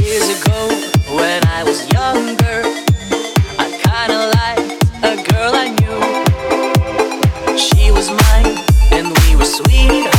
Years ago, when I was younger, I kinda liked a girl I knew. She was mine, and we were sweet.